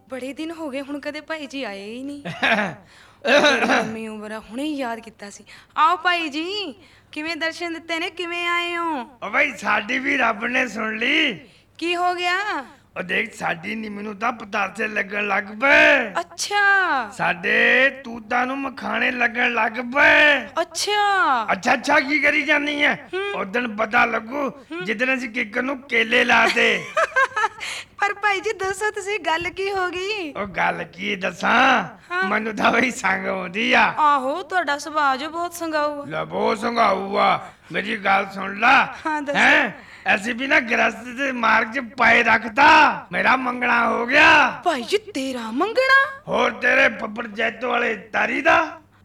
ਬੜੇ ਦਿਨ ਹੋ ਗਏ ਹੁਣ ਕਦੇ ਭਾਈ ਜੀ ਆਏ ਹੀ ਨਹੀਂ। ਲੰਮੀ ਉਮਰ ਆ, ਹੁਣੇ ਹੀ ਯਾਦ ਕੀਤਾ ਸੀ। ਆਓ ਭਾਈ ਜੀ, ਕਿਵੇਂ ਦਰਸ਼ਨ ਦਿੱਤੇ ਨੇ, ਕਿਵੇਂ ਆਏ ਹੋ? ਓ ਭਾਈ ਸਾਡੀ ਵੀ ਰੱਬ ਨੇ ਸੁਣ ਲਈ। ਕੀ ਹੋ ਗਿਆ? ਉਹ ਦੇਖ ਸਾਡੀ ਨੀ ਮੈਨੂੰ ਤਾਂ ਪਤਾਸੇ ਲੱਗਣ ਲੱਗ ਪਏ। ਅੱਛਾ। ਸਾਡੇ ਤੂਤਾਂ ਨੂੰ ਮਖਾਣੇ ਲੱਗਣ ਲੱਗ ਪਏ। ਅੱਛਾ ਅੱਛਾ ਕੀ ਕਰੀ ਜਾਂਦੀ ਐ? ਉਦਣ ਪਤਾ ਲੱਗੂ ਜਿੱਦਣ ਅਸੀਂ ਕਿੱਕਰ ਨੂੰ ਕੇਲੇ ਲਾਤੇ। ਪਰ ਭਾਈ ਜੀ ਦੱਸੋ ਤੁਸੀਂ ਗੱਲ ਕੀ ਹੋ ਗਈ? ਉਹ ਗੱਲ ਕੀ ਦੱਸਾਂ, ਮੈਨੂੰ ਤਾਂ ਬਈ ਸੰਗ ਆਉਂਦੀ ਆ। ਆਹੋ ਤੁਹਾਡਾ ਸੁਭਾਅ ਜੋ ਬਹੁਤ ਸੰਗਾਊ ਆ। ਲੈ ਬਹੁਤ ਸੰਗਾਊ ਆ। ਮੇਰੀ ਗੱਲ ਸੁਣ ਲਾ। ਹਾਂ ਦੱਸੋ। ਹੈ ਅਸੀਂ ਵੀ ਨਾ ਗ੍ਰਸਤ ਦੇ ਮਾਰਗ 'ਚ ਪਾਏ ਰੱਖਤਾ, ਮੇਰਾ ਮੰਗਣਾ ਹੋ ਗਿਆ। ਭਾਈ ਜੀ ਤੇਰਾ ਮੰਗਣਾ? ਹੋਰ ਤੇਰੇ ਫੱਫੜ ਜੈਤੋ ਵਾਲੇ ਤਾਰੀ ਦਾ।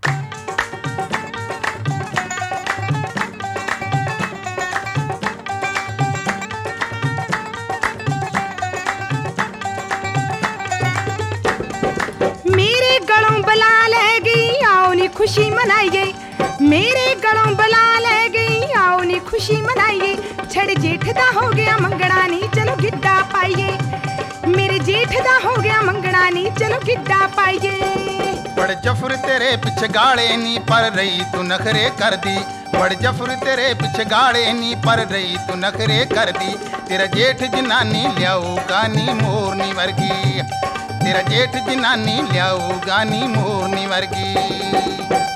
मेरे गलों बला ले गई, आओ नी खुशी मनाइए। मेरे गलों बला ले गई, आओ नी खुशी मनाइए। छड़ जेठ दा हो गया मंगना नी, चलो गिद्दा पाइए। मेरे जेठ दा हो गया मंगना नी, चलो गिद्दा पाइए। बड़ जफर तेरे पिछ गाड़े नी, पर रही तू नखरे कर दी। बड़ जफर तेरे पिछ गाड़े नी, पर रही तू नखरे कर दी। तेरा जेठ जनानी लियाऊ गानी मोरनी वर्गी। तेरा जेठ जनानी लियाऊ गानी मोरनी वर्गी।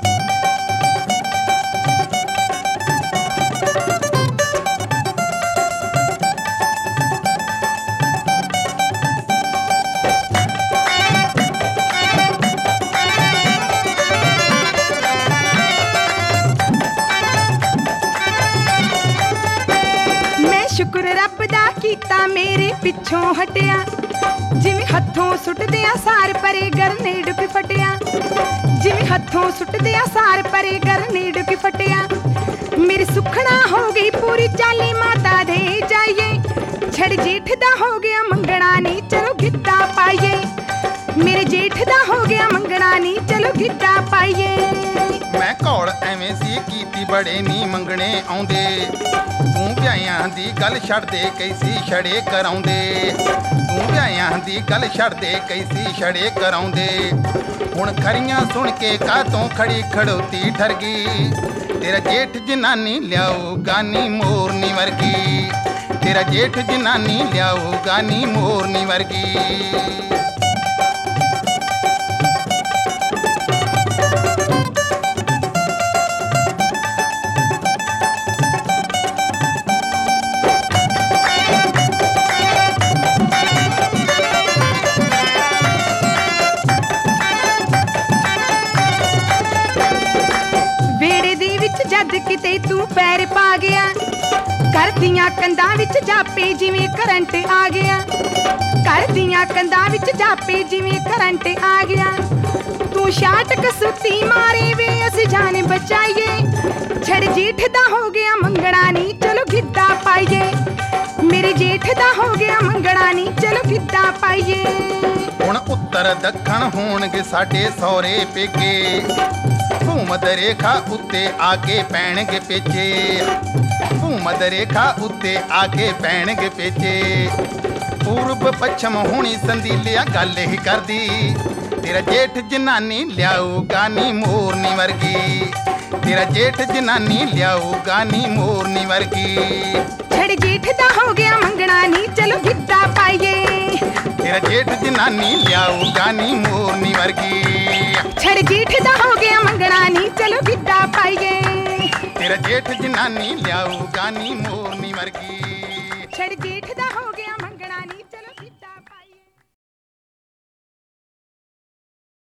शुक्र रब दा कीता मेरे पिछों हटिया। जिवें हथों सुटदे आ सार परे गरनेड की फटिया। जिवें हथों सुटदे आ सार परे गरनेड की फटिया। मेरी सुखना हो गई पूरी चाली माता दे जाइए। छड़ जेठ दा हो गया मंगना नी, चलो गिद्दा पाइए। मेरे जेठ दा हो गया मंगना नी, चलो गिद्दा पाइए। मैं घौल एवें सी कीती बड़े नी मंगने आउंदे। तूं ਵਿਆਹਿਆਂ ਦੀ ਗੱਲ ਛੱਡ ਦੇ, ਕੈਸੀ ਛੜੇ ਕਰਾਉਂਦੇ। ਤੂੰ ਵਿਆਹਿਆਂ ਦੀ ਗੱਲ ਛੱਡ ਦੇ, ਕੈਸੀ ਛੜੇ ਕਰਾਉਂਦੇ। ਹੁਣ ਖਰੀਆਂ ਸੁਣ ਕੇ ਕਾਤੋਂ ਖੜੀ ਖੜੋਤੀ ਠਰ ਗਈ। ਤੇਰਾ ਜੇਠ ਜਨਾਨੀ ਲਿਆਓ ਗਾਨੀ ਮੋਰਨੀ ਵਰਗੀ। ਤੇਰਾ ਜੇਠ ਜਨਾਨੀ ਲਿਆਓ ਗਾਨੀ ਮੋਰਨੀ ਵਰਗੀ। जद किते तू पैर पा गया, घर दियां कंधां विच जापे जिवें करंट आ गया। घर दियां कंधां विच जापे जिवें करंट आ गया। तू शाट कसूती मारे वे अस जान बचाइए। छड़ जेठ दा हो गया मंगना नी, चलो गिद्दा पाइए। मेरे जेठ दा हो गया मंगना नी, चलो गिद्दा पाइए। हुण उत्तर दखण होणगे साडे सौरे पेके। भूमध रेखा उत्ते आके पैणगे पेचे। भूमध रेखा उत्ते आके पैणगे पेचे। पूर्व पश्चिम होनी संदीलिया गल ही कर दी। तेरा जेठ जनानी लियाऊ गानी मोरनी वर्गी। तेरा जेठ जनानी लियाऊ गानी मोरनी वर्गी। छड़ जेठ दा हो गया मंगना नी, चलो गिद्दा पाइए। तेरा जेठ जनानी लियाऊ गानी मोरनी वर्गी। छड़ जेठ दा हो गया मंगना नी, चलो गिद्दा पाइए। तेरा जेठ जनानी लियाऊ गानी मोरनी वर्गी। छड़ जेठ